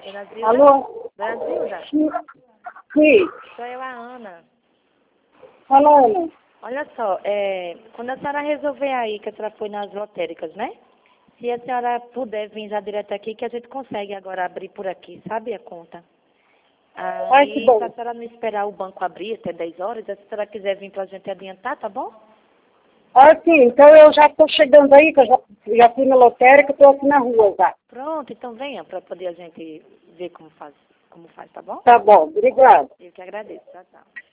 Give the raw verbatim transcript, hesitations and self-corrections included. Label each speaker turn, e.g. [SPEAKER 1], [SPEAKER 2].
[SPEAKER 1] Dona Zilda?
[SPEAKER 2] Alô?
[SPEAKER 1] Dona Zilda?
[SPEAKER 2] Sim. Sim.
[SPEAKER 1] Sou eu, a Ana.
[SPEAKER 2] Fala, Ana.
[SPEAKER 1] Olha só, é, quando a senhora resolver aí, que a senhora foi nas lotéricas, né? Se a senhora puder vir já direto aqui, que a gente consegue agora abrir por aqui, sabe a conta?
[SPEAKER 2] Ai, que
[SPEAKER 1] Aí,
[SPEAKER 2] bom.
[SPEAKER 1] se a senhora não esperar o banco abrir até dez horas, se a senhora quiser vir pra gente adiantar, tá bom?
[SPEAKER 2] Ah, sim. Então eu já estou chegando aí, que eu já, já fui na lotérica, estou aqui na rua já.
[SPEAKER 1] Pronto, então venha para poder a gente ver como faz, como faz, tá bom?
[SPEAKER 2] Tá bom. Obrigada.
[SPEAKER 1] Eu que agradeço, tchau, tchau.